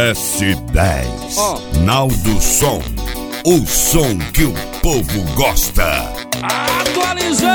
S10 Naldo Som, o som que o povo gosta. Atualizei!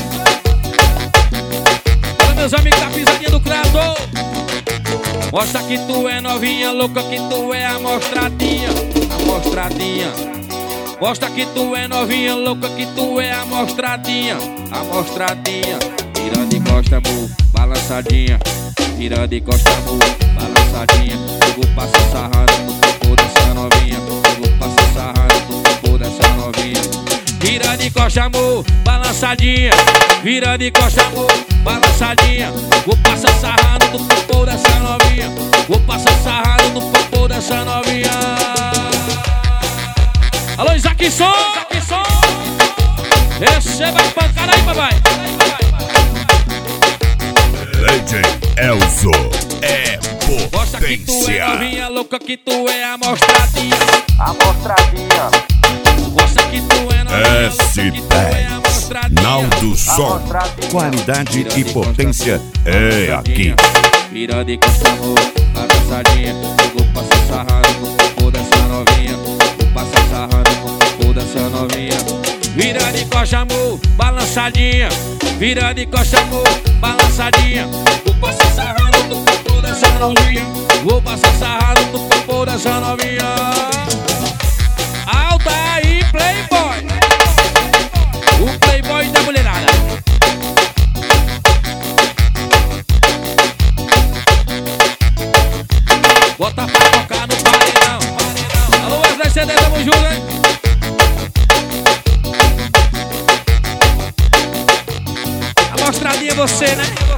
Olha meus amigos da pisadinha do criador. Mostra que tu é novinha, louca que tu é amostradinha. Amostradinha. Mostra que tu é novinha, louca que tu é amostradinha. Amostradinha. Vira de costa, amor, balançadinha. Vira de costa, amor, balançadinha. Eu vou passar sarrando no corpo dessa novinha. Eu vou passar sarrando no corpo dessa novinha. Vira de costa, amor, balançadinha. Vira de costa, amor, balançadinha. Vou passar sarrando no corpo dessa novinha. Vou passar sarrando no corpo dessa novinha. Alô, Isaac Som! Receba a pancada aí, papai! DJ Elzo é Mostra que tu é potência. novinha, louca que tu é amostradinha. Amostradinha. Mostra que tu é novinha, louca que tu é S10 amostradinha. Naldo Som, Amostradinha. qualidade e potência é aqui. Vira de costa, amor, balançadinha. Eu vou passar sarrando no corpo dessa novinha. Vou passar sarrando no corpo dessa novinha. Vira de costa, amor, balançadinha. Vira de costa, amor, balançadinha. Vou passar sarrando no corpo dessa novinha. Vou passar sarrando no corpo dessa novinha. Alta aí, playboy. O playboy da mulherada. Bota pra tocar no paredão. Alô, Wesley CD, tamo junto, hein? Amostradinha você, né?